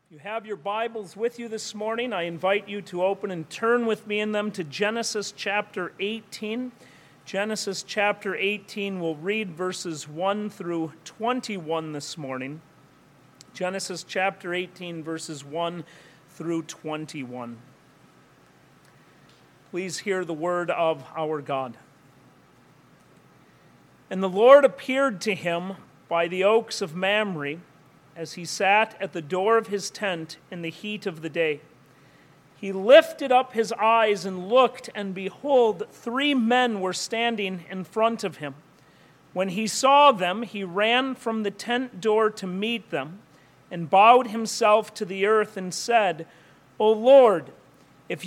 If you have your Bibles with you this morning, I invite you to open and turn with me in them to Genesis chapter 18. Genesis chapter 18, we'll read verses 1 through 21 this morning. Genesis chapter 18, verses 1 through 21. Please hear the word of our God. And the Lord appeared to him by the oaks of Mamre, as he sat at the door of his tent in the heat of the day. He lifted up his eyes and looked, and behold, 3 men were standing in front of him. When he saw them, he ran from the tent door to meet them, and bowed himself to the earth and said, O Lord, if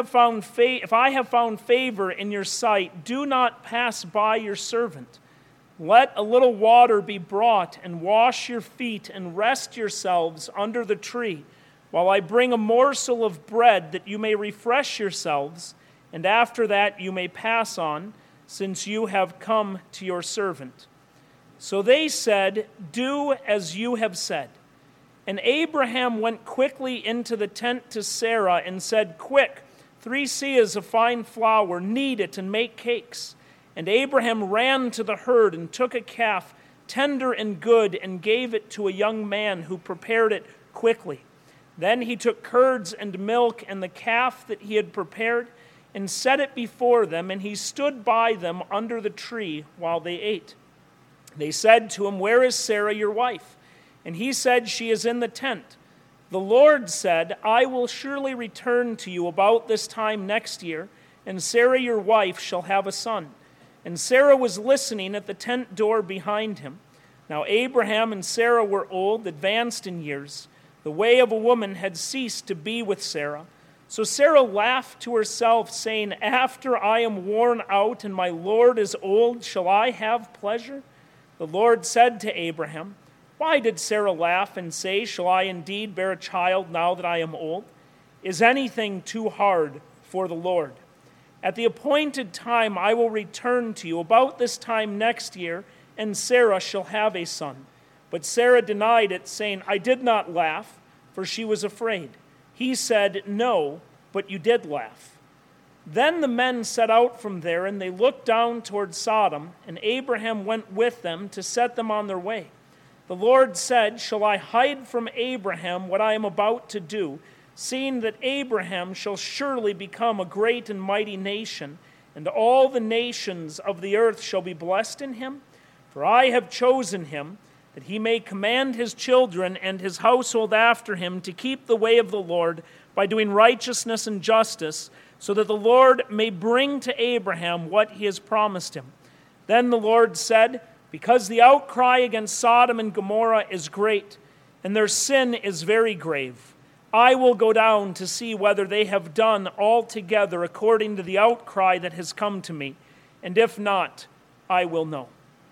I have found favor in your sight, do not pass by your servant. Let a little water be brought, and wash your feet, and rest yourselves under the tree, while I bring a morsel of bread, that you may refresh yourselves, and after that you may pass on, since you have come to your servant. So they said, Do as you have said. And Abraham went quickly into the tent to Sarah, and said, Quick, 3 seahs of fine flour, knead it, and make cakes. And Abraham ran to the herd and took a calf, tender and good, and gave it to a young man who prepared it quickly. Then he took curds and milk and the calf that he had prepared and set it before them, and he stood by them under the tree while they ate. They said to him, Where is Sarah, your wife? And he said, She is in the tent. The Lord said, I will surely return to you about this time next year, and Sarah, your wife, shall have a son. And Sarah was listening at the tent door behind him. Now Abraham and Sarah were old, advanced in years. The way of a woman had ceased to be with Sarah. So Sarah laughed to herself, saying, After I am worn out and my Lord is old, shall I have pleasure? The Lord said to Abraham, Why did Sarah laugh and say, Shall I indeed bear a child now that I am old? Is anything too hard for the Lord? At the appointed time I will return to you about this time next year, and Sarah shall have a son. But Sarah denied it, saying, I did not laugh, for she was afraid. He said, No, but you did laugh. Then the men set out from there, and they looked down toward Sodom, and Abraham went with them to set them on their way. The Lord said, Shall I hide from Abraham what I am about to do, seeing that Abraham shall surely become a great and mighty nation, and all the nations of the earth shall be blessed in him? For I have chosen him, that he may command his children and his household after him to keep the way of the Lord by doing righteousness and justice, so that the Lord may bring to Abraham what he has promised him. Then the Lord said, Because the outcry against Sodom and Gomorrah is great, and their sin is very grave, I will go down to see whether they have done altogether according to the outcry that has come to me, and if not, I will know.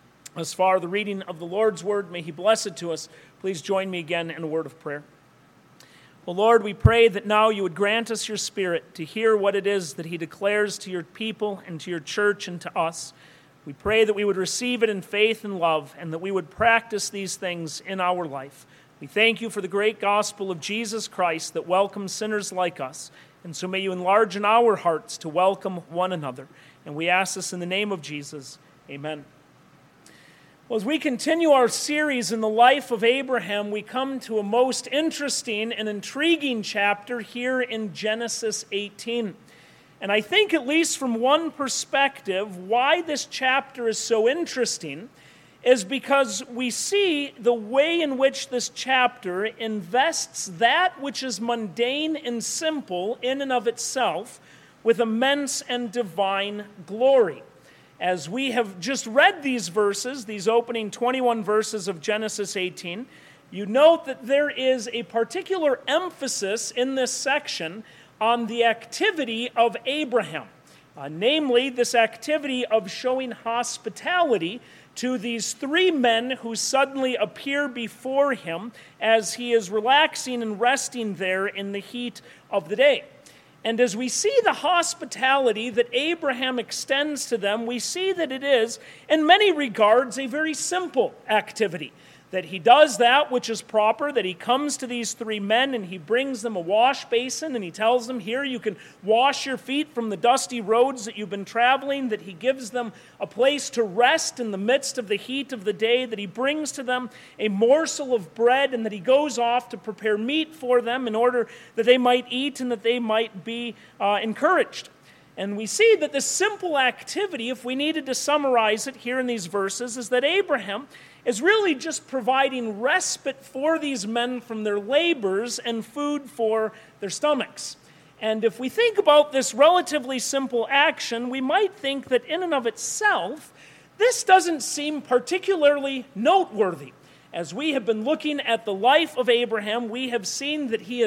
As far the reading of the Lord's word, may he bless it to us. Please join me again in a word of prayer. Well, Lord, we pray that now you would grant us your Spirit to hear what it is that he declares to your people and to your church and to us. We pray that we would receive it in faith and love, and that we would practice these things in our life. We thank you for the great gospel of Jesus Christ that welcomes sinners like us. And so may you enlarge in our hearts to welcome one another. And we ask this in the name of Jesus. Amen. Well, as we continue our series in the life of Abraham, we come to a most interesting and intriguing chapter here in Genesis 18. And I think, at least from one perspective, why this chapter is so interesting is because we see the way in which this chapter invests that which is mundane and simple in and of itself with immense and divine glory. As we have just read these verses, these opening 21 verses of Genesis 18, you note that there is a particular emphasis in this section on the activity of Abraham, namely this activity of showing hospitality to these 3 men who suddenly appear before him as he is relaxing and resting there in the heat of the day. And as we see the hospitality that Abraham extends to them, we see that it is, in many regards, a very simple activity. that he does that which is proper, that he comes to these three men and he brings them a wash basin and he tells them, here you can wash your feet from the dusty roads that you've been traveling, that he gives them a place to rest in the midst of the heat of the day, that he brings to them a morsel of bread, and that he goes off to prepare meat for them in order that they might eat and that they might be encouraged. And we see that this simple activity, if we needed to summarize it here in these verses, is that Abraham is really just providing respite for these men from their labors and food for their stomachs. And if we think about this relatively simple action, we might think that in and of itself, this doesn't seem particularly noteworthy. As we have been looking at the life of Abraham, we have seen that he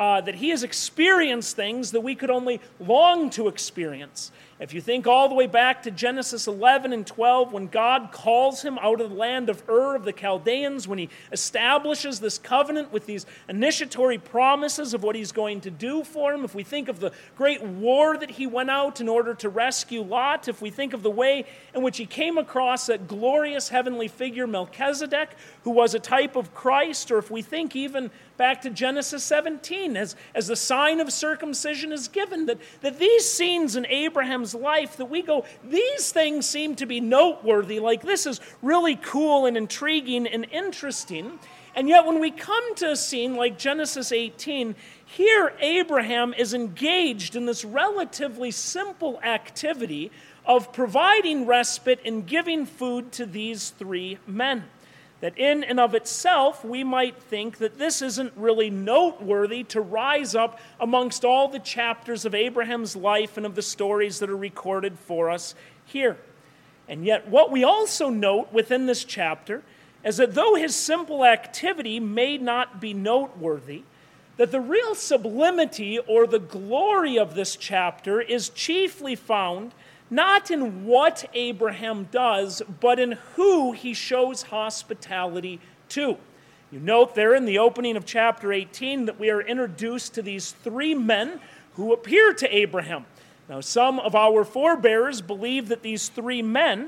has experienced things that we could only long to experience. If you think all the way back to Genesis 11 and 12, when God calls him out of the land of Ur of the Chaldeans, when he establishes this covenant with these initiatory promises of what he's going to do for him, if we think of the great war that he went out in order to rescue Lot, if we think of the way in which he came across that glorious heavenly figure Melchizedek, who was a type of Christ, or if we think even back to Genesis 17, as the sign of circumcision is given, that these scenes in Abraham's life, that we go, these things seem to be noteworthy, like this is really cool and intriguing and interesting. And yet when we come to a scene like Genesis 18, here Abraham is engaged in this relatively simple activity of providing respite and giving food to these three men. That in and of itself, we might think that this isn't really noteworthy to rise up amongst all the chapters of Abraham's life and of the stories that are recorded for us here. And yet, what we also note within this chapter is that though his simple activity may not be noteworthy, that the real sublimity or the glory of this chapter is chiefly found not in what Abraham does, but in who he shows hospitality to. You note there in the opening of chapter 18 that we are introduced to these three men who appear to Abraham. Now, some of our forebears believe that these three men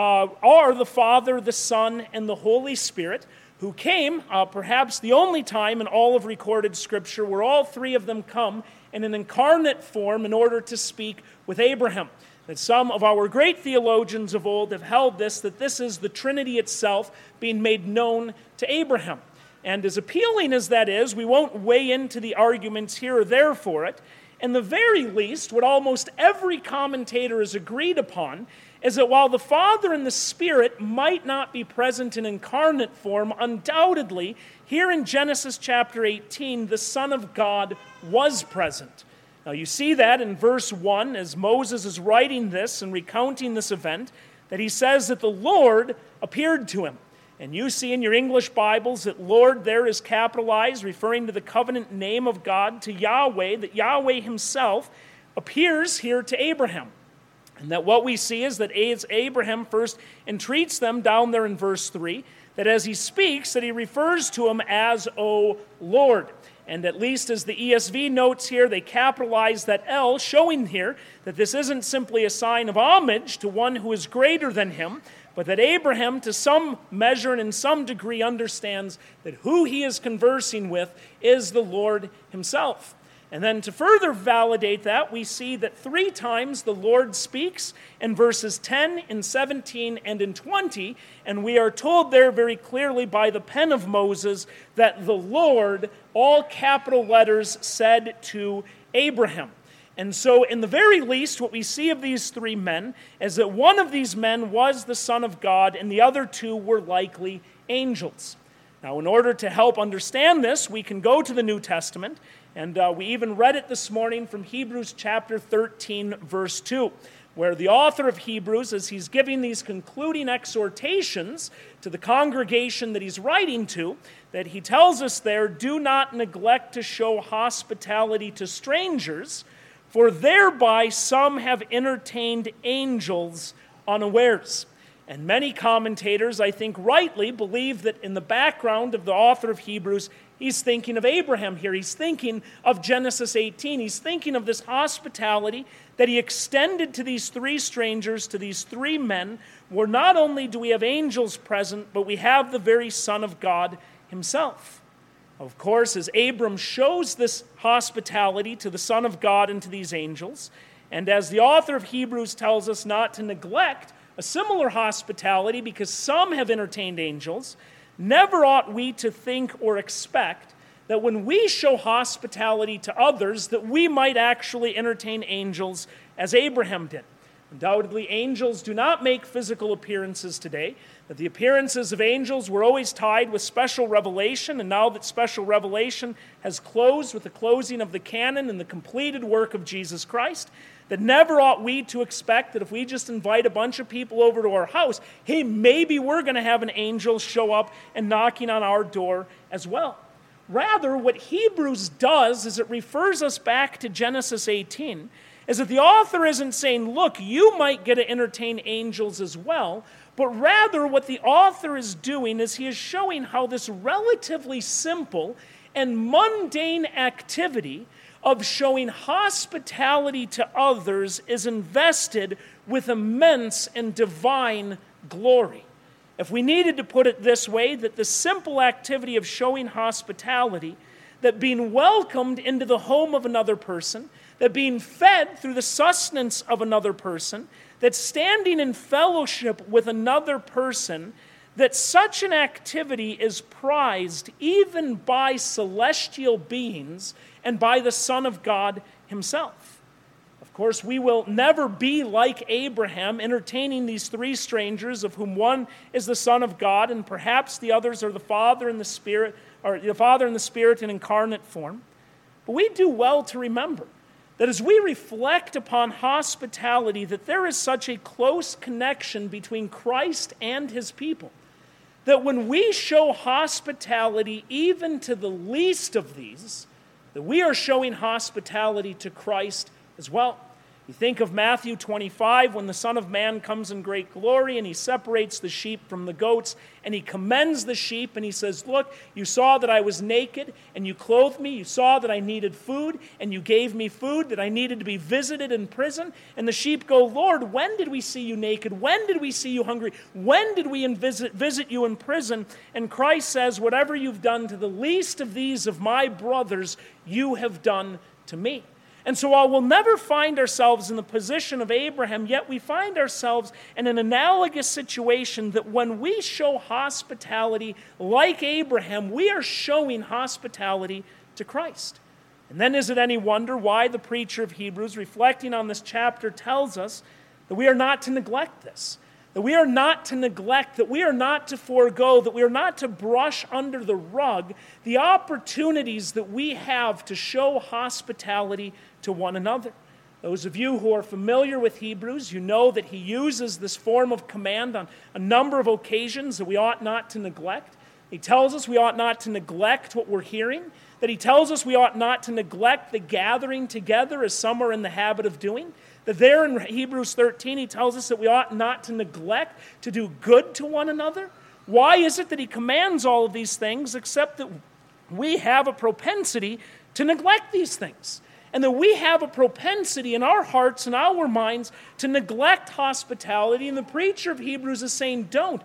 are the Father, the Son, and the Holy Spirit, who came, perhaps the only time in all of recorded Scripture where all three of them come in an incarnate form in order to speak with Abraham. That some of our great theologians of old have held that this is the Trinity itself being made known to Abraham. And as appealing as that is, we won't weigh into the arguments here or there for it. In the very least, what almost every commentator has agreed upon is that while the Father and the Spirit might not be present in incarnate form, undoubtedly, here in Genesis chapter 18, the Son of God was present. Now you see that in verse 1, as Moses is writing this and recounting this event, that he says that the Lord appeared to him. And you see in your English Bibles that Lord there is capitalized, referring to the covenant name of God, to Yahweh, that Yahweh himself appears here to Abraham. And that what we see is that as Abraham first entreats them down there in verse 3, that as he speaks, that he refers to him as, O Lord. And at least as the ESV notes here, they capitalize that L, showing here that this isn't simply a sign of homage to one who is greater than him, but that Abraham, to some measure and in some degree, understands that who he is conversing with is the Lord himself. And then to further validate that, we see that 3 times the Lord speaks in verses 10, in 17, and in 20, and we are told there very clearly by the pen of Moses that the Lord, all capital letters, said to Abraham. And so in the very least, what we see of these 3 men is that one of these men was the Son of God, and the other 2 were likely angels. Now, in order to help understand this, we can go to the New Testament, and we even read it this morning from Hebrews chapter 13, verse 2, where the author of Hebrews, as he's giving these concluding exhortations to the congregation that he's writing to, that he tells us there, do not neglect to show hospitality to strangers, for thereby some have entertained angels unawares. And many commentators, I think rightly, believe that in the background of the author of Hebrews, He's thinking of Abraham here. He's thinking of Genesis 18. He's thinking of this hospitality that he extended to these three strangers, to these three men, where not only do we have angels present, but we have the very Son of God himself. Of course, as Abram shows this hospitality to the Son of God and to these angels, and as the author of Hebrews tells us not to neglect a similar hospitality because some have entertained angels, never ought we to think or expect that when we show hospitality to others, that we might actually entertain angels as Abraham did. Undoubtedly, angels do not make physical appearances today, that the appearances of angels were always tied with special revelation, and now that special revelation has closed with the closing of the canon and the completed work of Jesus Christ, that never ought we to expect that if we just invite a bunch of people over to our house, hey, maybe we're going to have an angel show up and knocking on our door as well. Rather, what Hebrews does is it refers us back to Genesis 18, is that the author isn't saying, look, you might get to entertain angels as well, but rather what the author is doing is he is showing how this relatively simple and mundane activity of showing hospitality to others is invested with immense and divine glory. If we needed to put it this way, that the simple activity of showing hospitality, that being welcomed into the home of another person, that being fed through the sustenance of another person, that standing in fellowship with another person, that such an activity is prized even by celestial beings and by the Son of God himself. Of course, we will never be like Abraham, entertaining these three strangers, of whom one is the Son of God, and perhaps the others are the Father and the Spirit, or the Father and the Spirit in incarnate form. But we do well to remember that as we reflect upon hospitality, that there is such a close connection between Christ and his people, that when we show hospitality even to the least of these, that we are showing hospitality to Christ as well. You think of Matthew 25, when the Son of Man comes in great glory and he separates the sheep from the goats and he commends the sheep and he says, look, you saw that I was naked and you clothed me. You saw that I needed food and you gave me food, that I needed to be visited in prison. And the sheep go, Lord, when did we see you naked? When did we see you hungry? When did we visit you in prison? And Christ says, whatever you've done to the least of these of my brothers, you have done to me. And so while we'll never find ourselves in the position of Abraham, yet we find ourselves in an analogous situation that when we show hospitality like Abraham, we are showing hospitality to Christ. And then is it any wonder why the preacher of Hebrews, reflecting on this chapter, tells us that we are not to neglect this, that we are not to neglect, that we are not to forego, that we are not to brush under the rug the opportunities that we have to show hospitality to one another. Those of you who are familiar with Hebrews, you know that he uses this form of command on a number of occasions that we ought not to neglect. He tells us we ought not to neglect what we're hearing, that he tells us we ought not to neglect the gathering together as some are in the habit of doing, that there in Hebrews 13 he tells us that we ought not to neglect to do good to one another. Why is it that he commands all of these things except that we have a propensity to neglect these things? And that we have a propensity in our hearts and our minds to neglect hospitality. And the preacher of Hebrews is saying, don't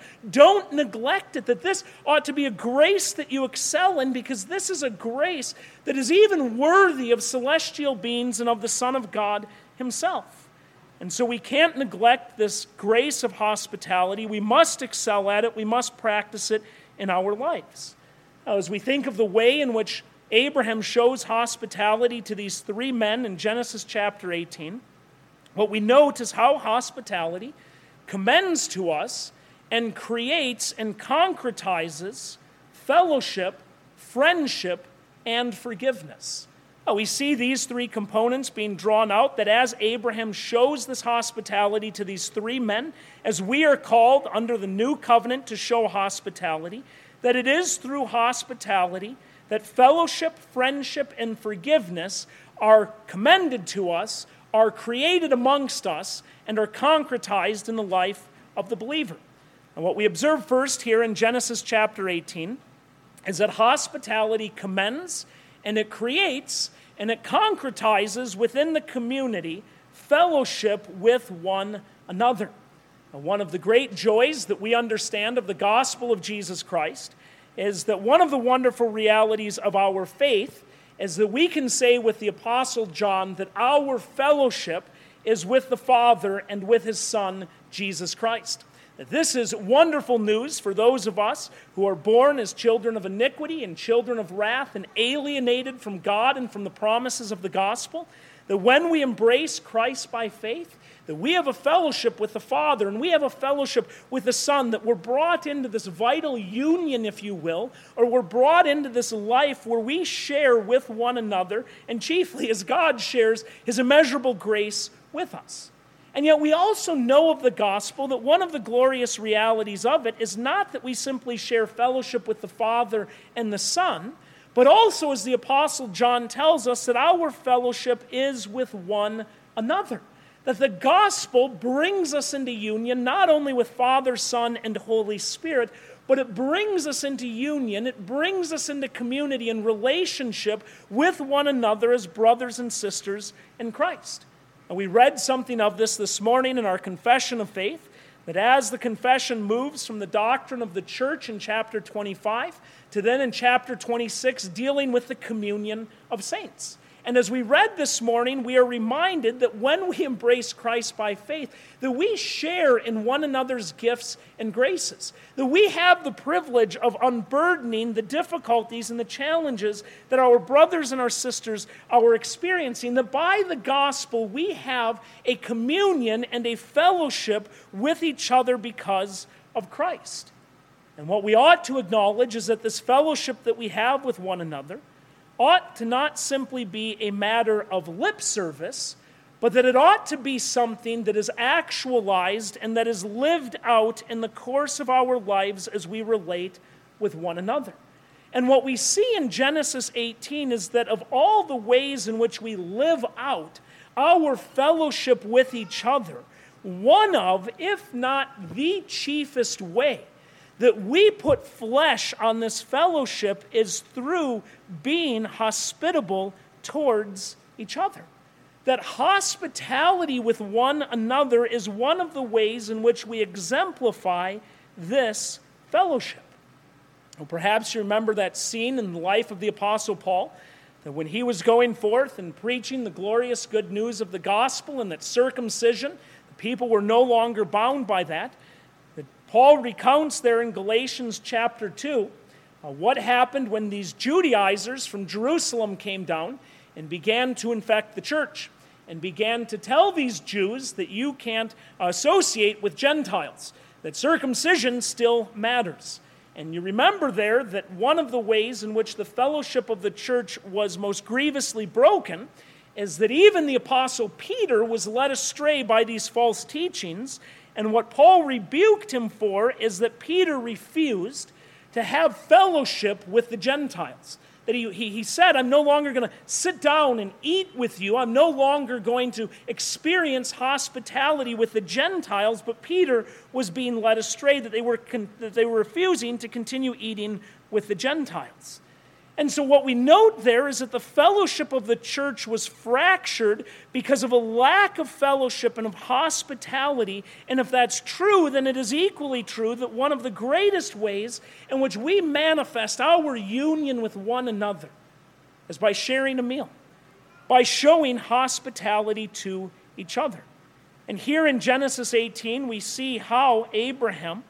neglect it. That this ought to be a grace that you excel in, because this is a grace that is even worthy of celestial beings and of the Son of God himself. And so we can't neglect this grace of hospitality. We must excel at it. We must practice it in our lives. Now, as we think of the way in which Abraham shows hospitality to these three men in Genesis chapter 18, what we note is how hospitality commends to us and creates and concretizes fellowship, friendship, and forgiveness. We see these three components being drawn out, that as Abraham shows this hospitality to these three men, as we are called under the new covenant to show hospitality, that it is through hospitality that fellowship, friendship, and forgiveness are commended to us, are created amongst us, and are concretized in the life of the believer. And what we observe first here in Genesis chapter 18 is that hospitality commends and it creates and it concretizes within the community fellowship with one another. Now, one of the great joys that we understand of the gospel of Jesus Christ is that one of the wonderful realities of our faith is that we can say with the Apostle John that our fellowship is with the Father and with his Son, Jesus Christ. This is wonderful news for those of us who are born as children of iniquity and children of wrath and alienated from God and from the promises of the gospel, that when we embrace Christ by faith, that we have a fellowship with the Father and we have a fellowship with the Son, that we're brought into this vital union, if you will, or we're brought into this life where we share with one another, and chiefly as God shares his immeasurable grace with us. And yet we also know of the gospel that one of the glorious realities of it is not that we simply share fellowship with the Father and the Son, but also, as the Apostle John tells us, that our fellowship is with one another. That the gospel brings us into union not only with Father, Son, and Holy Spirit, but it brings us into union, it brings us into community and relationship with one another as brothers and sisters in Christ. And we read something of this morning in our confession of faith, that as the confession moves from the doctrine of the church in chapter 25 to then in chapter 26 dealing with the communion of saints. And as we read this morning, we are reminded that when we embrace Christ by faith, that we share in one another's gifts and graces. That we have the privilege of unburdening the difficulties and the challenges that our brothers and our sisters are experiencing. That by the gospel, we have a communion and a fellowship with each other because of Christ. And what we ought to acknowledge is that this fellowship that we have with one another ought to not simply be a matter of lip service, but that it ought to be something that is actualized and that is lived out in the course of our lives as we relate with one another. And what we see in Genesis 18 is that of all the ways in which we live out our fellowship with each other, one of, if not the chiefest way that we put flesh on this fellowship is through being hospitable towards each other. That hospitality with one another is one of the ways in which we exemplify this fellowship. Well, perhaps you remember that scene in the life of the Apostle Paul, that when he was going forth and preaching the glorious good news of the gospel and that circumcision, the people were no longer bound by that. Paul recounts there in Galatians chapter 2 what happened when these Judaizers from Jerusalem came down and began to infect the church and began to tell these Jews that you can't associate with Gentiles, that circumcision still matters. And you remember there that one of the ways in which the fellowship of the church was most grievously broken is that even the Apostle Peter was led astray by these false teachings. And what Paul rebuked him for is that Peter refused to have fellowship with the Gentiles. That he said, I'm no longer going to sit down and eat with you. I'm no longer going to experience hospitality with the Gentiles. But Peter was being led astray, that they were refusing to continue eating with the Gentiles. And so what we note there is that the fellowship of the church was fractured because of a lack of fellowship and of hospitality. And if that's true, then it is equally true that one of the greatest ways in which we manifest our union with one another is by sharing a meal, by showing hospitality to each other. And here in Genesis 18, we see how Abraham,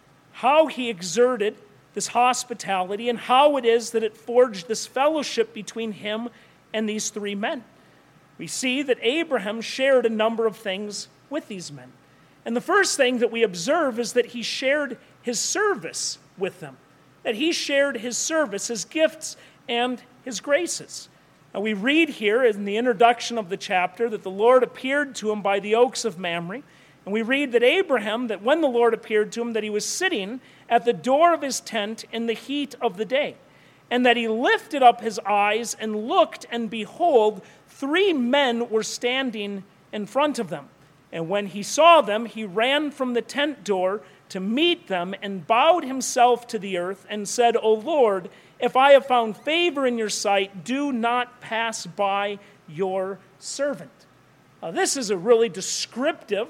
how he exerted this hospitality, and how it is that it forged this fellowship between him and these three men. We see that Abraham shared a number of things with these men. And the first thing that we observe is that he shared his service with them, that he shared his service, his gifts, and his graces. Now we read here in the introduction of the chapter that the Lord appeared to him by the oaks of Mamre. And we read that Abraham, that when the Lord appeared to him, that he was sitting at the door of his tent in the heat of the day, and that he lifted up his eyes and looked, and behold, 3 men were standing in front of them. And when he saw them, he ran from the tent door to meet them and bowed himself to the earth and said, O Lord, If I have found favor in your sight, do not pass by your servant. This is a really descriptive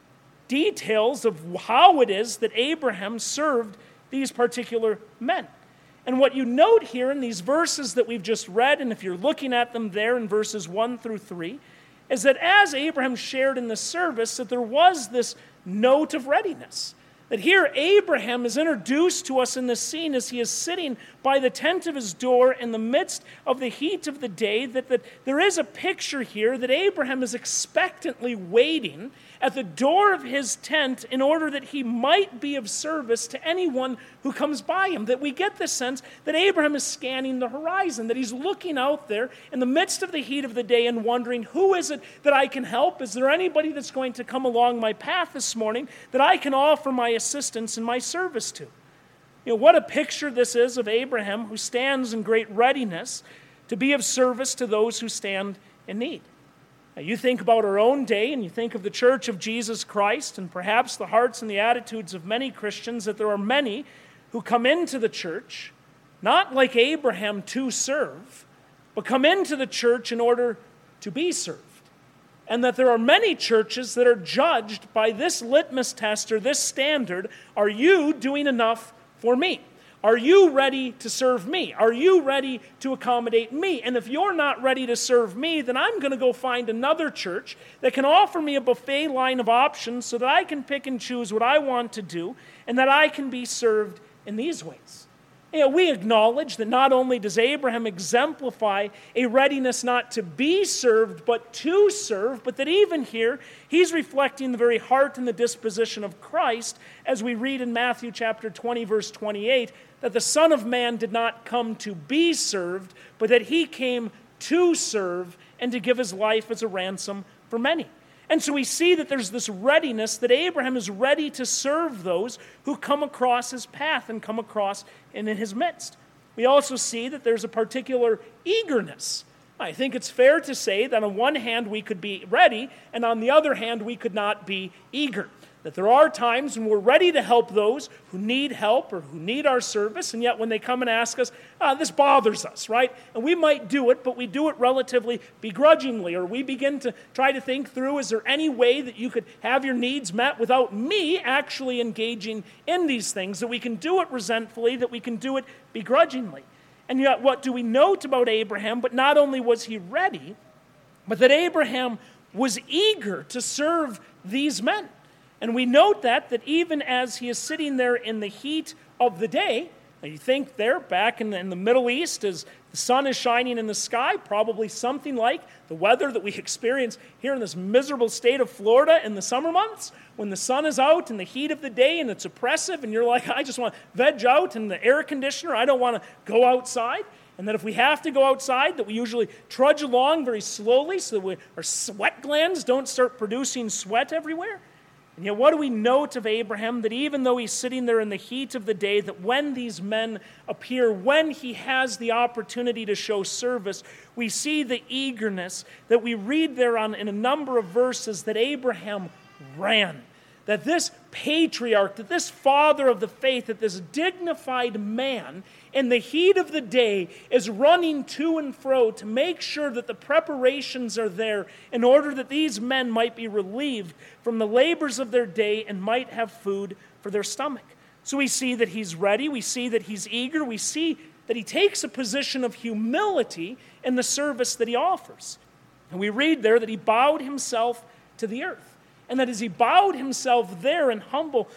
details of how it is that Abraham served these particular men. And what you note here in these verses that we've just read, and if you're looking at them there in verses 1 through 3, is that as Abraham shared in the service, that there was this note of readiness. That here Abraham is introduced to us in this scene as he is sitting by the tent of his door in the midst of the heat of the day, that there is a picture here that Abraham is expectantly waiting at the door of his tent in order that he might be of service to anyone who comes by him. That we get the sense that Abraham is scanning the horizon, that he's looking out there in the midst of the heat of the day and wondering, who is it that I can help? Is there anybody that's going to come along my path this morning that I can offer my assistance and my service to? What a picture this is of Abraham, who stands in great readiness to be of service to those who stand in need. Now, you think about our own day, and you think of the Church of Jesus Christ, and perhaps the hearts and the attitudes of many Christians, that there are many who come into the church, not like Abraham to serve, but come into the church in order to be served. And that there are many churches that are judged by this litmus test or this standard: are you doing enough for me? Are you ready to serve me? Are you ready to accommodate me? And if you're not ready to serve me, then I'm going to go find another church that can offer me a buffet line of options so that I can pick and choose what I want to do and that I can be served in these ways. We acknowledge that not only does Abraham exemplify a readiness not to be served, but to serve, but that even here, he's reflecting the very heart and the disposition of Christ, as we read in Matthew chapter 20, verse 28, that the Son of Man did not come to be served, but that he came to serve and to give his life as a ransom for many. And so we see that there's this readiness, that Abraham is ready to serve those who come across his path and come across in his midst. We also see that there's a particular eagerness. I think it's fair to say that on one hand we could be ready, and on the other hand we could not be eager. That there are times when we're ready to help those who need help or who need our service, and yet when they come and ask us, this bothers us, right? And we might do it, but we do it relatively begrudgingly, or we begin to try to think through, is there any way that you could have your needs met without me actually engaging in these things, that we can do it resentfully, that we can do it begrudgingly. And yet what do we note about Abraham? But not only was he ready, but that Abraham was eager to serve these men. And we note that even as he is sitting there in the heat of the day, you think there back in the Middle East as the sun is shining in the sky, probably something like the weather that we experience here in this miserable state of Florida in the summer months, when the sun is out in the heat of the day and it's oppressive and you're like, I just want to veg out in the air conditioner, I don't want to go outside. And that if we have to go outside, that we usually trudge along very slowly so that our sweat glands don't start producing sweat everywhere. And yet what do we note of Abraham? That even though he's sitting there in the heat of the day, that when these men appear, when he has the opportunity to show service, we see the eagerness that we read there in a number of verses, that Abraham ran. That this patriarch, that this father of the faith, that this dignified man in the heat of the day is running to and fro to make sure that the preparations are there in order that these men might be relieved from the labors of their day and might have food for their stomach. So we see that he's ready, we see that he's eager, we see that he takes a position of humility in the service that he offers. And we read there that he bowed himself to the earth. And that as he bowed himself there in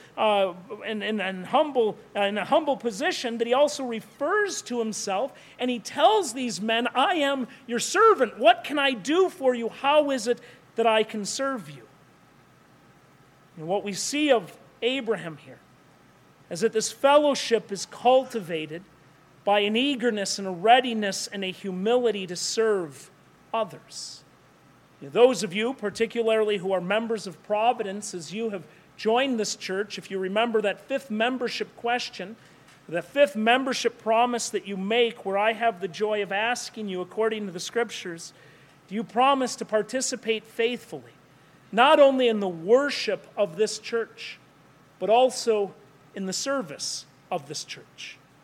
a humble position, that he also refers to himself and he tells these men, I am your servant. What can I do for you? How is it that I can serve you? And what we see of Abraham here is that this fellowship is cultivated by an eagerness and a readiness and a humility to serve others. Those of you, particularly who are members of Providence, as you have joined this church, if you remember that fifth membership question, the fifth membership promise that you make, where I have the joy of asking you, according to the Scriptures, do you promise to participate faithfully, not only in the worship of this church, but also in the service of this church?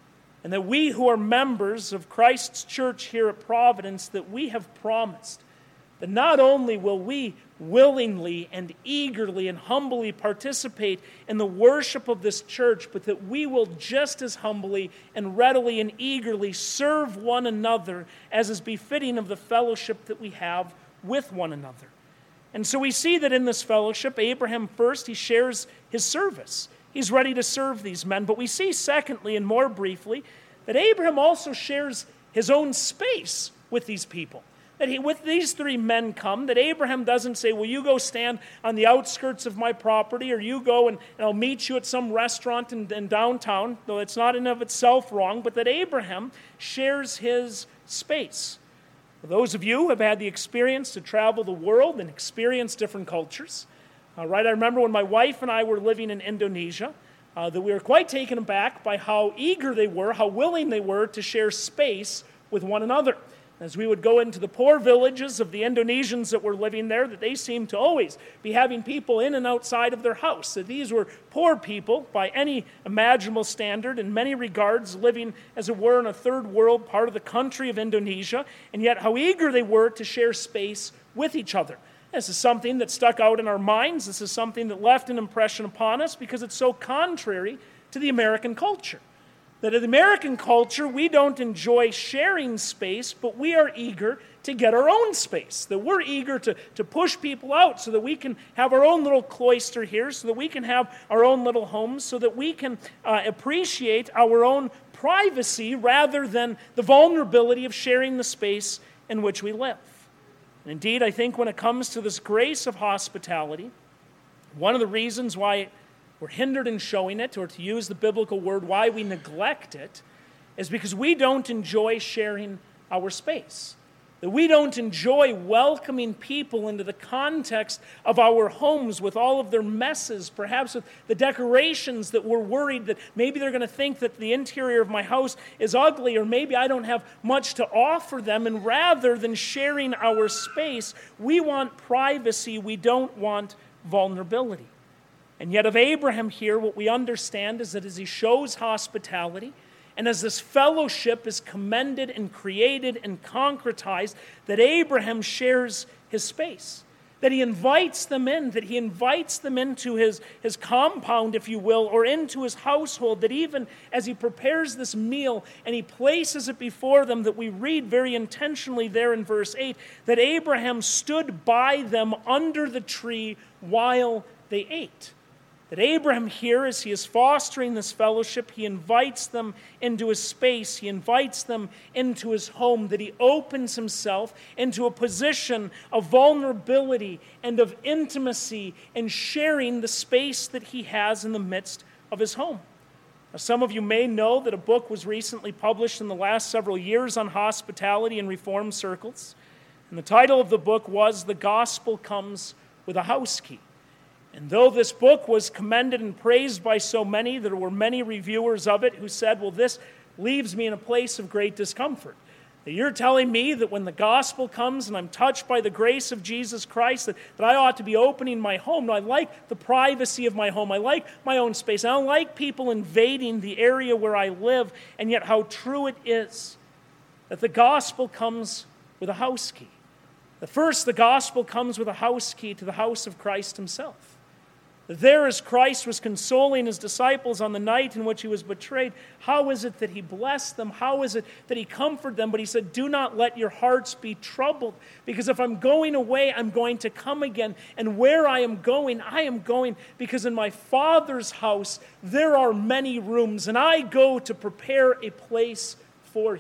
And that we who are members of Christ's church here at Providence, that we have promised that not only will we willingly and eagerly and humbly participate in the worship of this church, but that we will just as humbly and readily and eagerly serve one another as is befitting of the fellowship that we have with one another. And so we see that in this fellowship, Abraham first, he shares his service. He's ready to serve these men. But we see secondly, and more briefly, that Abraham also shares his own space with these people. That with these three men come, that Abraham doesn't say, well, you go stand on the outskirts of my property, or you go and I'll meet you at some restaurant in downtown, though it's not in of itself wrong, but that Abraham shares his space. For those of you who have had the experience to travel the world and experience different cultures, I remember when my wife and I were living in Indonesia, that we were quite taken aback by how eager they were, how willing they were to share space with one another. As we would go into the poor villages of the Indonesians that were living there, that they seemed to always be having people in and outside of their house. That these were poor people by any imaginable standard, in many regards living, as it were, in a third world part of the country of Indonesia, and yet how eager they were to share space with each other. This is something that stuck out in our minds. This is something that left an impression upon us because it's so contrary to the American culture. That in the American culture, we don't enjoy sharing space, but we are eager to get our own space. That we're eager to push people out so that we can have our own little cloister here, so that we can have our own little homes, so that we can appreciate our own privacy rather than the vulnerability of sharing the space in which we live. And indeed, I think when it comes to this grace of hospitality, one of the reasons why we're hindered in showing it, or to use the biblical word, why we neglect it, is because we don't enjoy sharing our space. That we don't enjoy welcoming people into the context of our homes with all of their messes, perhaps with the decorations that we're worried that maybe they're going to think that the interior of my house is ugly, or maybe I don't have much to offer them. And rather than sharing our space, we want privacy, we don't want vulnerability. And yet of Abraham here, what we understand is that as he shows hospitality, and as this fellowship is commended and created and concretized, that Abraham shares his space. That he invites them in, that he invites them into his compound, if you will, or into his household, that even as he prepares this meal and he places it before them, that we read very intentionally there in verse 8, that Abraham stood by them under the tree while they ate. That Abraham here, as he is fostering this fellowship, he invites them into his space, he invites them into his home, that he opens himself into a position of vulnerability and of intimacy and sharing the space that he has in the midst of his home. Now, some of you may know that a book was recently published in the last several years on hospitality in Reformed circles. And the title of the book was The Gospel Comes with a House Key. And though this book was commended and praised by so many, there were many reviewers of it who said, well, this leaves me in a place of great discomfort. That you're telling me that when the gospel comes and I'm touched by the grace of Jesus Christ, that I ought to be opening my home. No, I like the privacy of my home. I like my own space. I don't like people invading the area where I live. And yet how true it is that the gospel comes with a house key. That first, the gospel comes with a house key to the house of Christ himself. There, as Christ was consoling his disciples on the night in which he was betrayed, how is it that he blessed them? How is it that he comforted them? But he said, do not let your hearts be troubled, because if I'm going away, I'm going to come again. And where I am going because in my Father's house there are many rooms, and I go to prepare a place for you.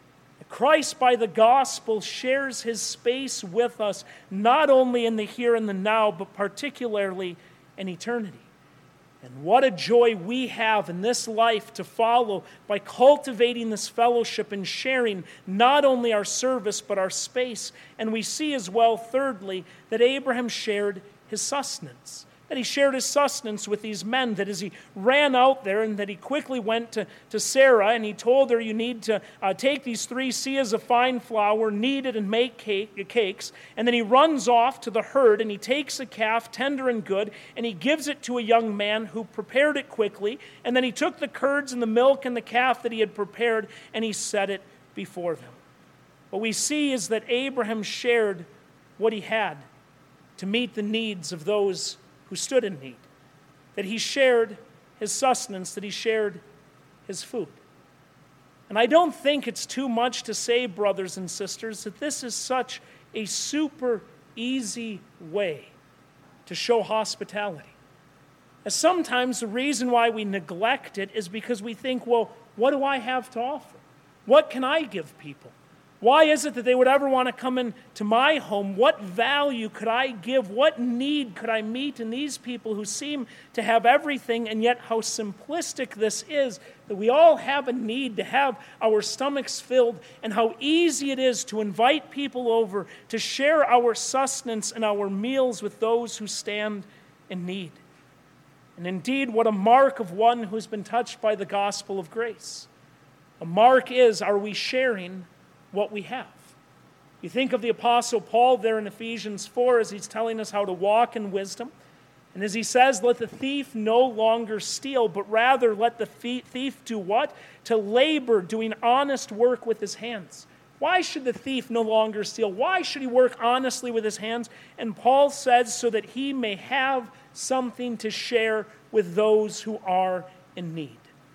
Christ, by the gospel, shares his space with us, not only in the here and the now, but particularly in eternity. And what a joy we have in this life to follow by cultivating this fellowship and sharing not only our service but our space. And we see as well, thirdly, that Abraham shared his sustenance. that he shared his sustenance with these men, that as he ran out there and that he quickly went to Sarah and he told her, you need to take these 3 seahs of fine flour, knead it and make cakes, and then he runs off to the herd and he takes a calf, tender and good, and he gives it to a young man who prepared it quickly, and then he took the curds and the milk and the calf that he had prepared and he set it before them. What we see is that Abraham shared what he had to meet the needs of those who stood in need, that he shared his sustenance, that he shared his food. And I don't think it's too much to say, brothers and sisters, that this is such a super easy way to show hospitality. As sometimes the reason why we neglect it is because we think, well, what do I have to offer? What can I give people? Why is it that they would ever want to come into my home? What value could I give? What need could I meet in these people who seem to have everything, and yet how simplistic this is, that we all have a need to have our stomachs filled, and how easy it is to invite people over to share our sustenance and our meals with those who stand in need. And indeed, what a mark of one who's been touched by the gospel of grace. A mark is, are we sharing what we have? You think of the Apostle Paul there in Ephesians 4 as he's telling us how to walk in wisdom. And as he says, let the thief no longer steal, but rather let the thief do what? To labor, doing honest work with his hands. Why should the thief no longer steal? Why should he work honestly with his hands? And Paul says, so that he may have something to share with those who are in need.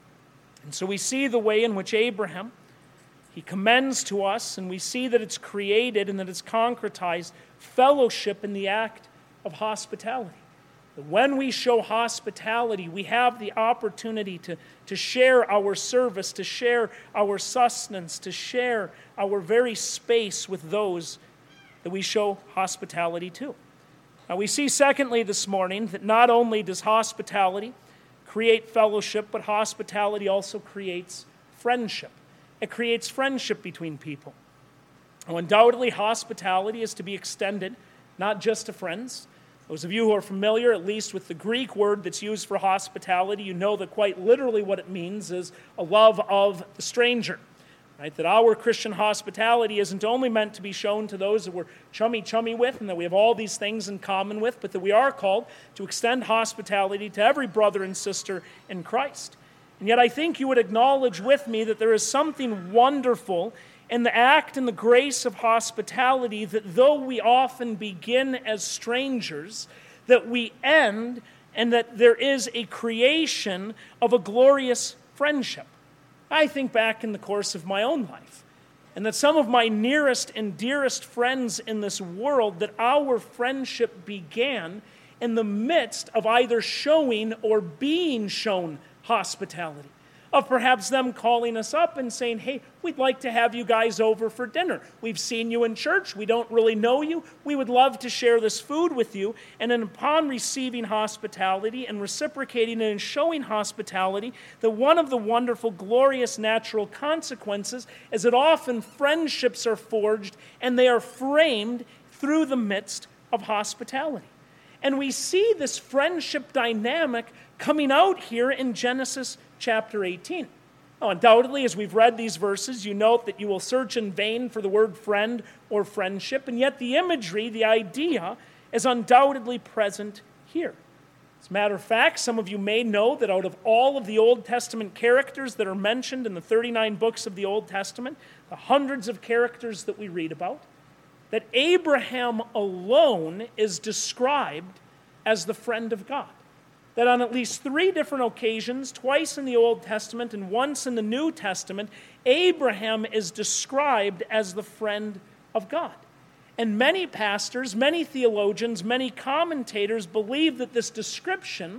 And so we see the way in which Abraham, he commends to us, and we see that it's created and that it's concretized fellowship in the act of hospitality. That when we show hospitality, we have the opportunity to share our service, to share our sustenance, to share our very space with those that we show hospitality to. Now we see secondly this morning that not only does hospitality create fellowship, but hospitality also creates friendship. It creates friendship between people. Now, undoubtedly, hospitality is to be extended not just to friends. Those of you who are familiar, at least with the Greek word that's used for hospitality, you know that quite literally what it means is a love of the stranger. Right? That our Christian hospitality isn't only meant to be shown to those that we're chummy with and that we have all these things in common with, but that we are called to extend hospitality to every brother and sister in Christ. And yet I think you would acknowledge with me that there is something wonderful in the act and the grace of hospitality, that though we often begin as strangers, that we end and that there is a creation of a glorious friendship. I think back in the course of my own life, and that some of my nearest and dearest friends in this world, that our friendship began in the midst of either showing or being shown hospitality. Of perhaps them calling us up and saying, hey, we'd like to have you guys over for dinner. We've seen you in church. We don't really know you. We would love to share this food with you. And then upon receiving hospitality and reciprocating it and showing hospitality, that one of the wonderful, glorious natural consequences is that often friendships are forged and they are framed through the midst of hospitality. And we see this friendship dynamic coming out here in Genesis chapter 18. Now, undoubtedly, as we've read these verses, you note that you will search in vain for the word friend or friendship, and yet the imagery, the idea, is undoubtedly present here. As a matter of fact, some of you may know that out of all of the Old Testament characters that are mentioned in the 39 books of the Old Testament, the hundreds of characters that we read about, that Abraham alone is described as the friend of God. That on at least 3 different occasions, twice in the Old Testament and once in the New Testament, Abraham is described as the friend of God. And many pastors, many theologians, many commentators believe that this description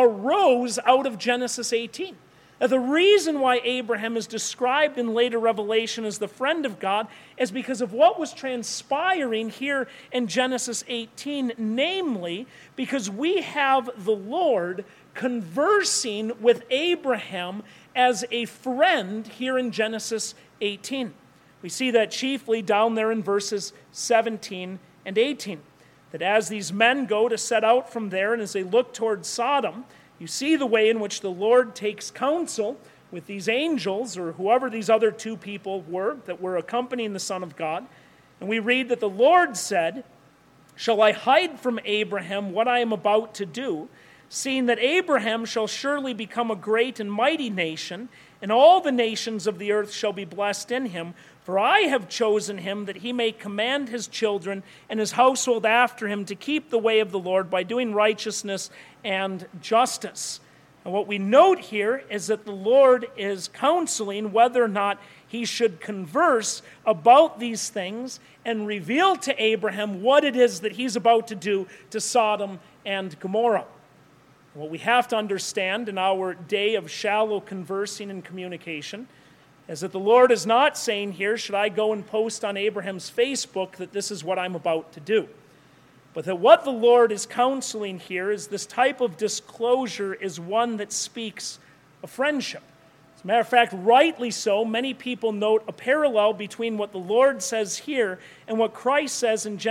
arose out of Genesis 18. The reason why Abraham is described in later Revelation as the friend of God is because of what was transpiring here in Genesis 18, namely because we have the Lord conversing with Abraham as a friend here in Genesis 18. We see that chiefly down there in verses 17 and 18. that as these men go to set out from there and as they look towards Sodom, you see the way in which the Lord takes counsel with these angels or whoever these other two people were that were accompanying the Son of God. And we read that the Lord said, "Shall I hide from Abraham what I am about to do, seeing that Abraham shall surely become a great and mighty nation, and all the nations of the earth shall be blessed in him? For I have chosen him that he may command his children and his household after him to keep the way of the Lord by doing righteousness and justice." And what we note here is that the Lord is counseling whether or not he should converse about these things and reveal to Abraham what it is that he's about to do to Sodom and Gomorrah. What we have to understand in our day of shallow conversing and communication is that the Lord is not saying here, should I go and post on Abraham's Facebook that this is what I'm about to do? But that what the Lord is counseling here is this type of disclosure is one that speaks of friendship. As a matter of fact, rightly so, many people note a parallel between what the Lord says here and what Christ says in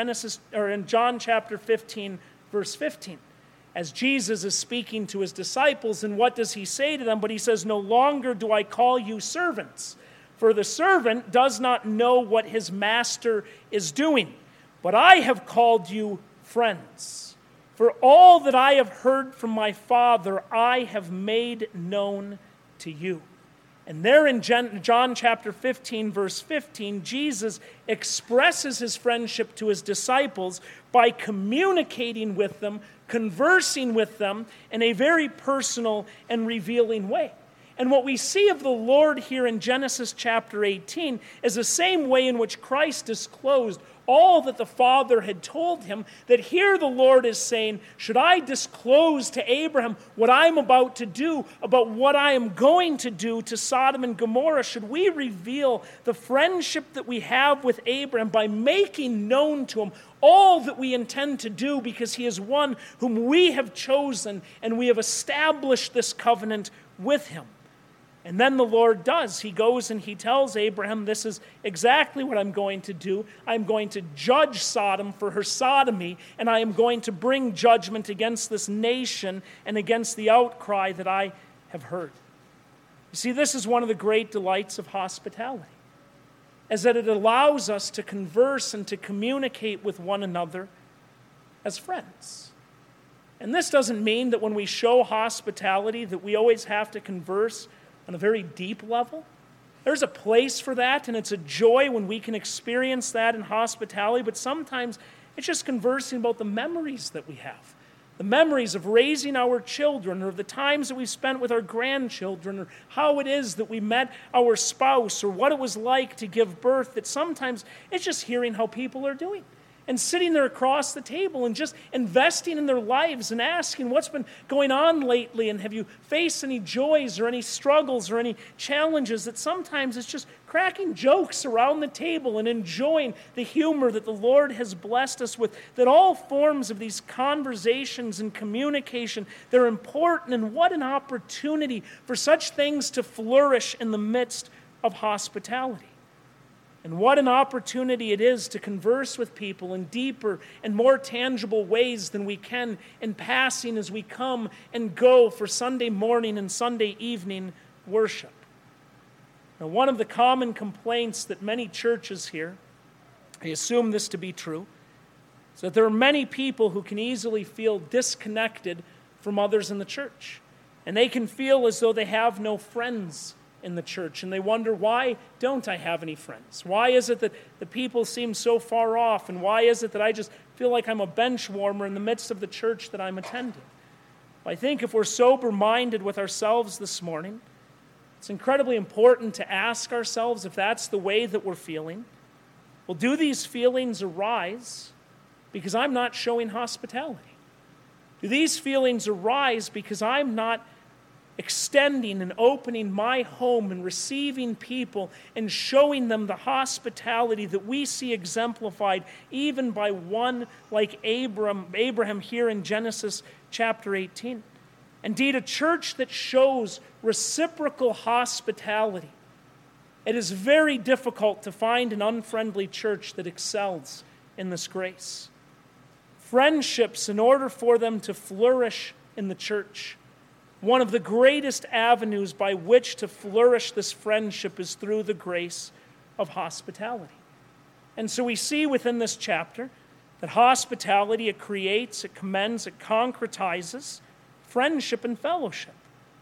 John chapter 15, verse 15. As Jesus is speaking to his disciples, and what does he say to them? But he says, "No longer do I call you servants, for the servant does not know what his master is doing, but I have called you friends. For all that I have heard from my Father, I have made known to you." And there in John chapter 15, verse 15, Jesus expresses his friendship to his disciples by communicating with them, conversing with them in a very personal and revealing way. And what we see of the Lord here in Genesis chapter 18 is the same way in which Christ disclosed all that the Father had told him, that here the Lord is saying, should I disclose to Abraham what I'm about to do, about what I am going to do to Sodom and Gomorrah? Should we reveal the friendship that we have with Abraham by making known to him all that we intend to do, because he is one whom we have chosen and we have established this covenant with him? And then the Lord does. He goes and he tells Abraham, this is exactly what I'm going to do. I'm going to judge Sodom for her sodomy, and I am going to bring judgment against this nation and against the outcry that I have heard. You see, this is one of the great delights of hospitality, is that it allows us to converse and to communicate with one another as friends. And this doesn't mean that when we show hospitality that we always have to converse on a very deep level. There's a place for that, and it's a joy when we can experience that in hospitality, but sometimes it's just conversing about the memories that we have. The memories of raising our children, or of the times that we've spent with our grandchildren, or how it is that we met our spouse, or what it was like to give birth, that sometimes it's just hearing how people are doing. And sitting there across the table and just investing in their lives and asking what's been going on lately, and have you faced any joys or any struggles or any challenges, that sometimes it's just cracking jokes around the table and enjoying the humor that the Lord has blessed us with, that all forms of these conversations and communication, they're important, and what an opportunity for such things to flourish in the midst of hospitality. And what an opportunity it is to converse with people in deeper and more tangible ways than we can in passing as we come and go for Sunday morning and Sunday evening worship. Now, one of the common complaints that many churches hear, I assume this to be true, is that there are many people who can easily feel disconnected from others in the church. And they can feel as though they have no friends in the church, and they wonder, why don't I have any friends? Why is it that the people seem so far off, and why is it that I just feel like I'm a bench warmer in the midst of the church that I'm attending? I think if we're sober-minded with ourselves this morning, it's incredibly important to ask ourselves if that's the way that we're feeling. Well, do these feelings arise because I'm not showing hospitality? Do these feelings arise because I'm not extending and opening my home and receiving people and showing them the hospitality that we see exemplified even by one like Abraham here in Genesis chapter 18? Indeed, a church that shows reciprocal hospitality. It is very difficult to find an unfriendly church that excels in this grace. friendships in order for them to flourish in the church. One of the greatest avenues by which to flourish this friendship is through the grace of hospitality. And so we see within this chapter that hospitality, it creates, it commends, it concretizes friendship and fellowship.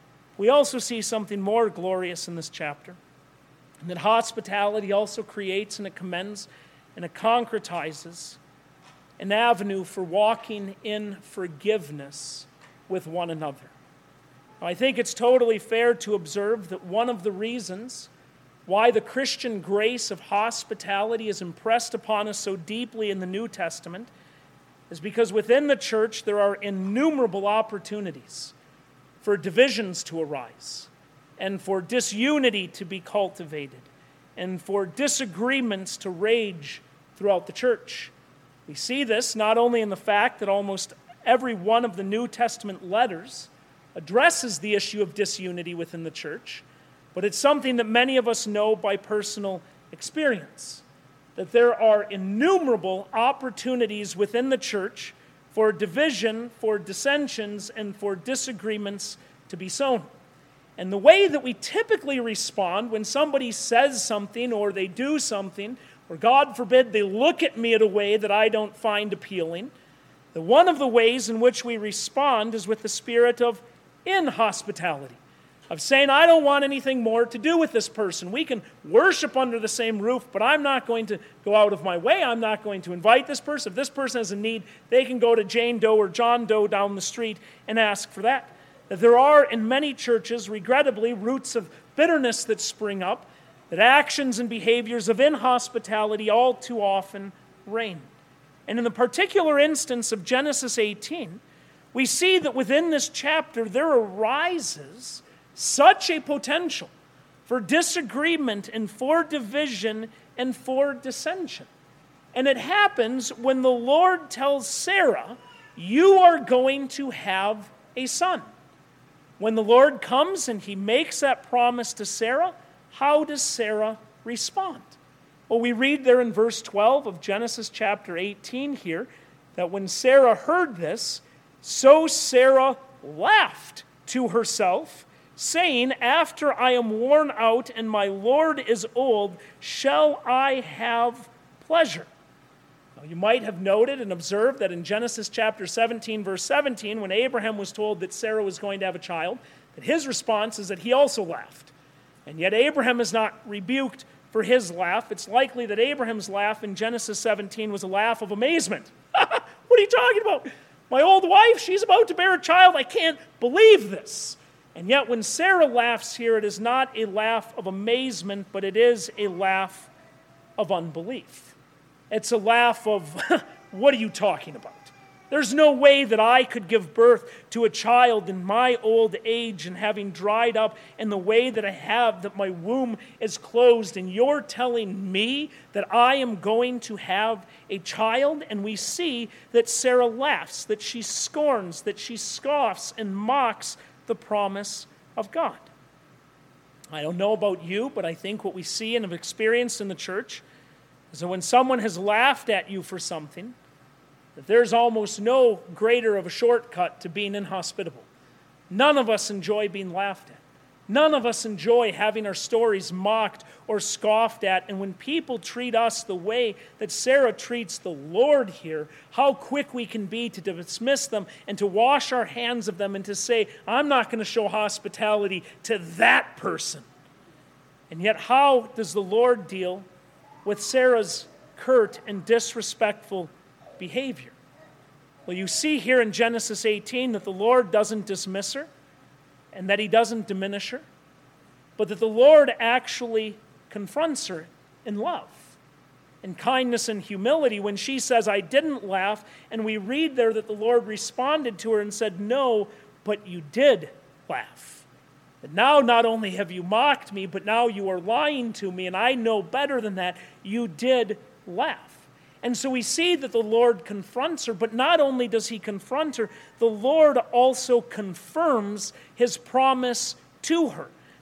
We also see something more glorious in this chapter, and that hospitality also creates and it commends and it concretizes an avenue for walking in forgiveness with one another. Now, I think it's totally fair to observe that one of the reasons why the Christian grace of hospitality is impressed upon us so deeply in the New Testament is because within the church there are innumerable opportunities for divisions to arise, and for disunity to be cultivated, and for disagreements to rage throughout the church. We see this not only in the fact that almost every one of the New Testament letters addresses the issue of disunity within the church, but it's something that many of us know by personal experience, that there are innumerable opportunities within the church for division, for dissensions, and for disagreements to be sown. And the way that we typically respond when somebody says something or they do something, or God forbid they look at me in a way that I don't find appealing, that one of the ways in which we respond is with the spirit of inhospitality, of saying, I don't want anything more to do with this person. We can worship under the same roof, but I'm not going to go out of my way. I'm not going to invite this person. If this person has a need, they can go to Jane Doe or John Doe down the street and ask for that. That there are, in many churches, regrettably, roots of bitterness that spring up, that actions and behaviors of inhospitality all too often reign. And in the particular instance of Genesis 18, we see that within this chapter there arises such a potential for disagreement and for division and for dissension. And it happens when the Lord tells Sarah, you are going to have a son. When the Lord comes and he makes that promise to Sarah, how does Sarah respond? Well, we read there in verse 12 of Genesis chapter 18 here, that when Sarah heard this, so Sarah laughed to herself, saying, after I am worn out and my Lord is old, shall I have pleasure? Now, you might have noted and observed that in Genesis chapter 17, verse 17, when Abraham was told that Sarah was going to have a child, that his response is that he also laughed. And yet Abraham is not rebuked for his laugh. It's likely that Abraham's laugh in Genesis 17 was a laugh of amazement. What are you talking about? My old wife, she's about to bear a child. I can't believe this. And yet when Sarah laughs here, it is not a laugh of amazement, but it is a laugh of unbelief. It's a laugh of, what are you talking about? There's no way that I could give birth to a child in my old age and having dried up in the way that I have, that my womb is closed, and you're telling me that I am going to have a child? And we see that Sarah laughs, that she scorns, that she scoffs and mocks the promise of God. I don't know about you, but I think what we see and have experienced in the church is that when someone has laughed at you for something, that there's almost no greater of a shortcut to being inhospitable. None of us enjoy being laughed at. None of us enjoy having our stories mocked or scoffed at. And when people treat us the way that Sarah treats the Lord here, how quick we can be to dismiss them and to wash our hands of them and to say, I'm not going to show hospitality to that person. And yet how does the Lord deal with Sarah's curt and disrespectful behavior? Well, you see here in Genesis 18 that the Lord doesn't dismiss her and that he doesn't diminish her, but that the Lord actually confronts her in love, in kindness and humility when she says, I didn't laugh. And we read there that the Lord responded to her and said, no, but you did laugh. That now not only have you mocked me, but now you are lying to me, and I know better than that. You did laugh. And so we see that the Lord confronts her, but not only does he confront her, the Lord also confirms his promise to her.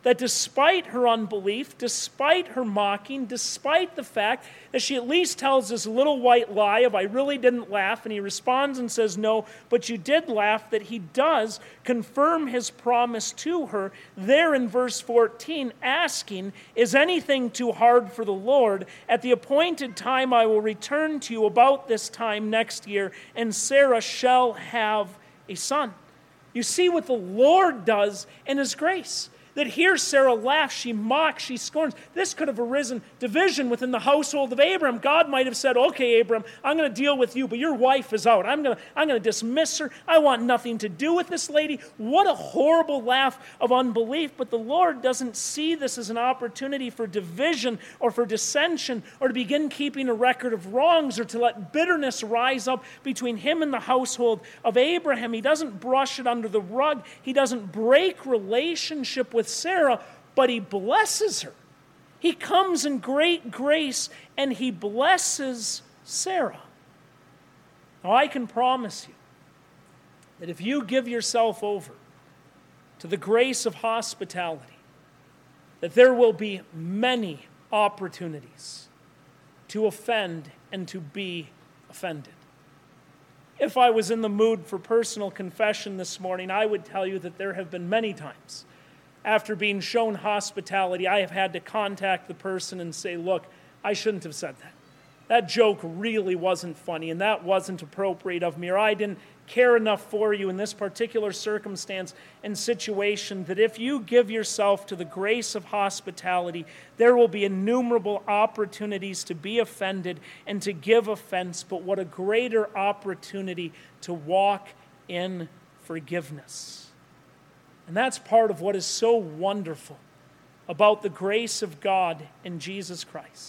that despite her unbelief, despite her mocking, despite the fact that she at least tells this little white lie of, I really didn't laugh, and he responds and says, no, but you did laugh, that he does confirm his promise to her there in verse 14, asking, is anything too hard for the Lord? At the appointed time I will return to you about this time next year, and Sarah shall have a son. You see what the Lord does in his grace. That here Sarah laughs, she mocks, she scorns. This could have arisen division within the household of Abram. God might have said, okay, Abram, I'm going to deal with you, but your wife is out. I'm going to dismiss her. I want nothing to do with this lady. What a horrible laugh of unbelief. But the Lord doesn't see this as an opportunity for division or for dissension or to begin keeping a record of wrongs or to let bitterness rise up between him and the household of Abraham. He doesn't brush it under the rug. He doesn't break relationship with Sarah, but he blesses her. He comes in great grace and he blesses Sarah. Now I can promise you that if you give yourself over to the grace of hospitality, that there will be many opportunities to offend and to be offended. If I was in the mood for personal confession this morning, I would tell you that there have been many times after being shown hospitality, I have had to contact the person and say, look, I shouldn't have said that. That joke really wasn't funny, and that wasn't appropriate of me, or I didn't care enough for you in this particular circumstance and situation, that if you give yourself to the grace of hospitality, there will be innumerable opportunities to be offended and to give offense, but what a greater opportunity to walk in forgiveness. And that's part of what is so wonderful about the grace of God in Jesus Christ.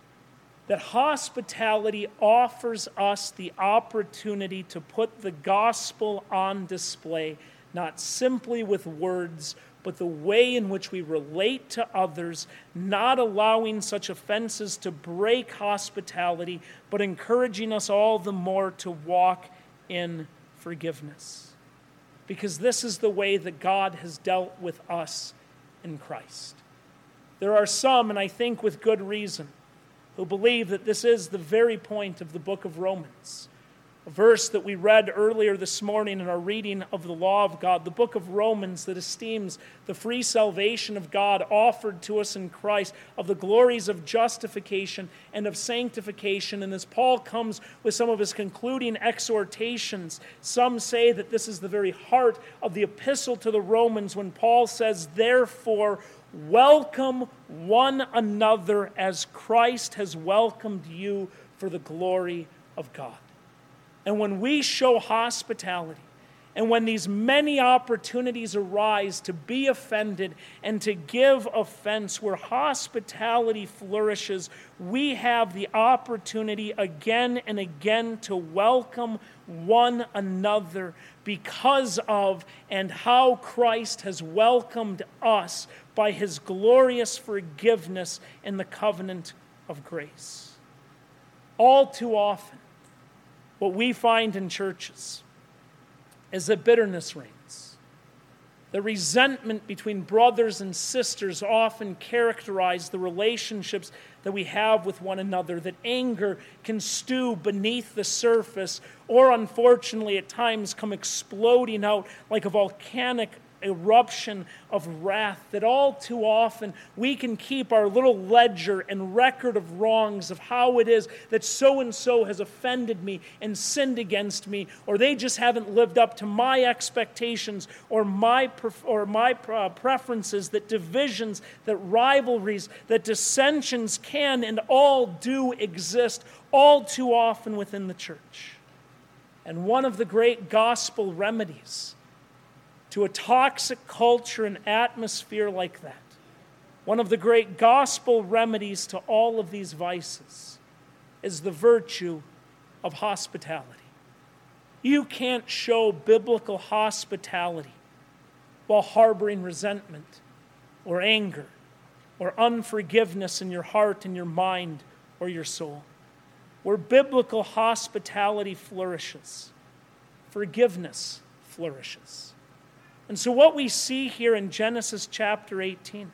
That hospitality offers us the opportunity to put the gospel on display, not simply with words, but the way in which we relate to others, not allowing such offenses to break hospitality, but encouraging us all the more to walk in forgiveness. Because this is the way that God has dealt with us in Christ. There are some, and I think with good reason, who believe that this is the very point of the book of Romans. A verse that we read earlier this morning in our reading of the law of God, the book of Romans that esteems the free salvation of God offered to us in Christ, of the glories of justification and of sanctification. And as Paul comes with some of his concluding exhortations, some say that this is the very heart of the epistle to the Romans when Paul says, therefore, welcome one another as Christ has welcomed you for the glory of God. And when we show hospitality, and when these many opportunities arise to be offended and to give offense, where hospitality flourishes, we have the opportunity again and again to welcome one another because of and how Christ has welcomed us by his glorious forgiveness in the covenant of grace. All too often, what we find in churches is that bitterness reigns. The resentment between brothers and sisters often characterize the relationships that we have with one another, that anger can stew beneath the surface, or unfortunately at times come exploding out like a volcanic eruption of wrath, that all too often we can keep our little ledger and record of wrongs of how it is that so-and-so has offended me and sinned against me, or they just haven't lived up to my expectations or my preferences, that divisions, that rivalries, that dissensions can and all do exist all too often within the church. And one of the great gospel remedies to a toxic culture and atmosphere like that, one of the great gospel remedies to all of these vices, is the virtue of hospitality. You can't show biblical hospitality while harboring resentment or anger or unforgiveness in your heart and your mind or your soul. Where biblical hospitality flourishes, forgiveness flourishes. And so what we see here in Genesis chapter 18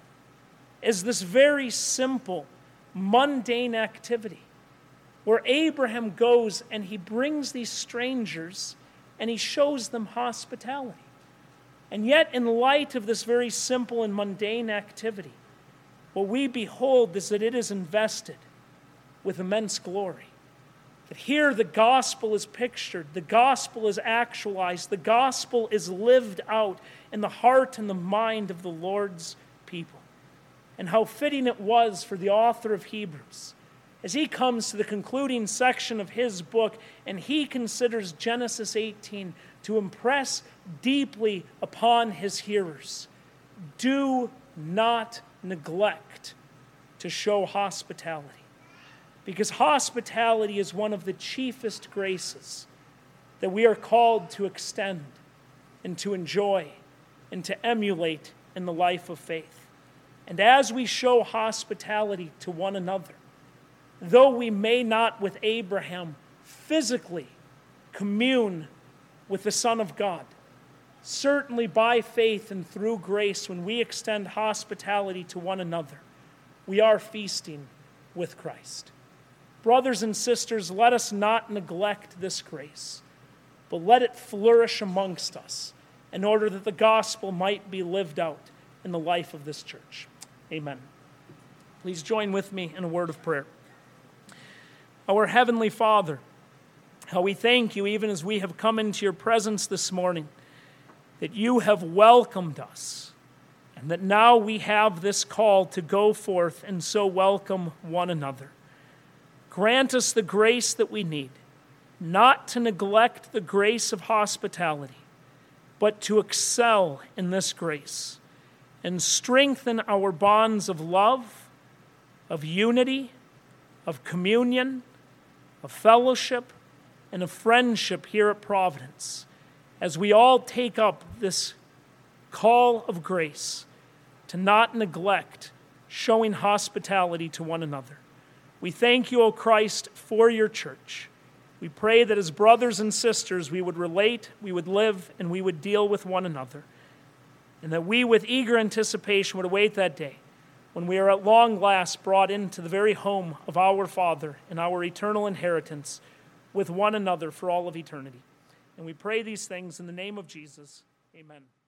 is this very simple, mundane activity where Abraham goes and he brings these strangers and he shows them hospitality. And yet, in light of this very simple and mundane activity, what we behold is that it is invested with immense glory. That here the gospel is pictured, the gospel is actualized, the gospel is lived out in the heart and the mind of the Lord's people. And how fitting it was for the author of Hebrews, as he comes to the concluding section of his book, and he considers Genesis 18 to impress deeply upon his hearers. Do not neglect to show hospitality, because hospitality is one of the chiefest graces that we are called to extend and to enjoy and to emulate in the life of faith. And as we show hospitality to one another, though we may not with Abraham physically commune with the Son of God, certainly by faith and through grace, when we extend hospitality to one another, we are feasting with Christ. Brothers and sisters, let us not neglect this grace, but let it flourish amongst us in order that the gospel might be lived out in the life of this church. Amen. Please join with me in a word of prayer. Our Heavenly Father, how we thank you even as we have come into your presence this morning, that you have welcomed us, and that now we have this call to go forth and so welcome one another. Grant us the grace that we need, not to neglect the grace of hospitality, but to excel in this grace and strengthen our bonds of love, of unity, of communion, of fellowship, and of friendship here at Providence, as we all take up this call of grace to not neglect showing hospitality to one another. We thank you, O Christ, for your church. We pray that as brothers and sisters we would relate, we would live, and we would deal with one another, and that we with eager anticipation would await that day when we are at long last brought into the very home of our Father and our eternal inheritance with one another for all of eternity. And we pray these things in the name of Jesus. Amen.